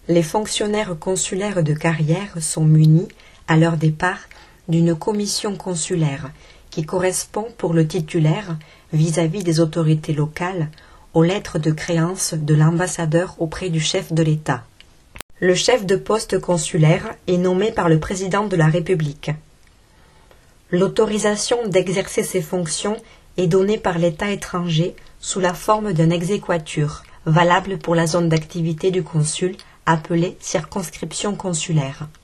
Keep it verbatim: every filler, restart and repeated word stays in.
Les fonctionnaires consulaires de carrière sont munis, à leur départ, d'une commission consulaire qui correspond pour le titulaire, vis-à-vis des autorités locales, aux lettres de créance de l'ambassadeur auprès du chef de l'État. Le chef de poste consulaire est nommé par le président de la République. L'autorisation d'exercer ces fonctions est donnée par l'État étranger sous la forme d'un exequatur, valable pour la zone d'activité du consul, appelée circonscription consulaire.